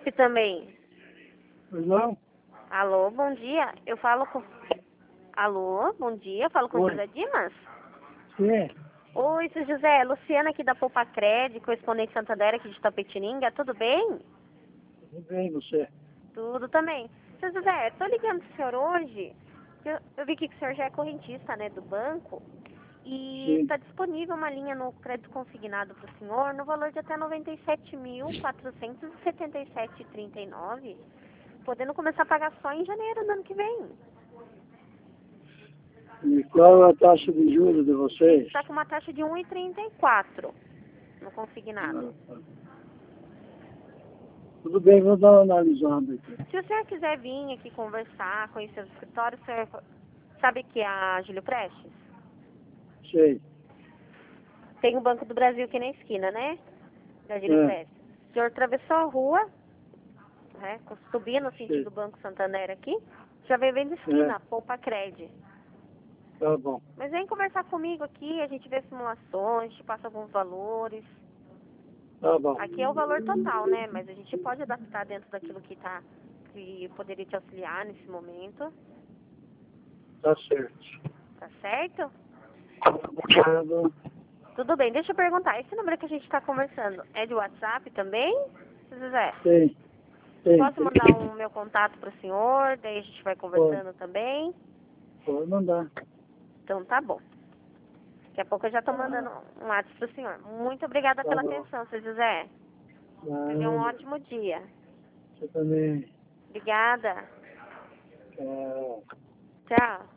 Felipe também. Pois não? Alô, bom dia. Eu falo com... Alô, bom dia. Eu falo com o Oi. José Dimas. Sim. Oi, seu José. Luciana aqui da Poupa Cred, correspondente Santander aqui de Tapetininga. Tudo bem? Tudo bem, você? Tudo também. Seu José, tô ligando pro senhor hoje. Eu vi que o senhor já é correntista, né, do banco. E Sim. está disponível uma linha no crédito consignado para o senhor no valor de até R$ 97.477,39, podendo começar a pagar só em janeiro do ano que vem. E qual é a taxa de juros de vocês? Está com uma taxa de 1,34 no consignado. Tá. Tudo bem, vou dar uma analisada aqui. Se o senhor quiser vir aqui conversar, conhecer o escritório, o senhor sabe que é a Júlio Prestes? Sei. Tem o Banco do Brasil aqui na esquina, né? Da Júlio Prestes. O senhor atravessou a rua, né, subir no sentido do Banco Santander aqui, já veio bem de esquina, Poupa Cred. Tá bom. Mas vem conversar comigo aqui, a gente vê simulações, te passa alguns valores. Tá bom. Aqui é o valor total, né? Mas a gente pode adaptar dentro daquilo que poderia te auxiliar nesse momento. Tá certo. Tá certo? Obrigado. Tudo bem, deixa eu perguntar, esse número que a gente está conversando é de WhatsApp também, seu José? Tem. Posso mandar o meu contato para o senhor, daí a gente vai conversando também? Pode mandar. Então tá bom. Daqui a pouco eu já estou mandando um WhatsApp para o senhor. Muito obrigada pela atenção, seu José. Tenha um ótimo dia. Você também. Obrigada. Tchau. Tchau.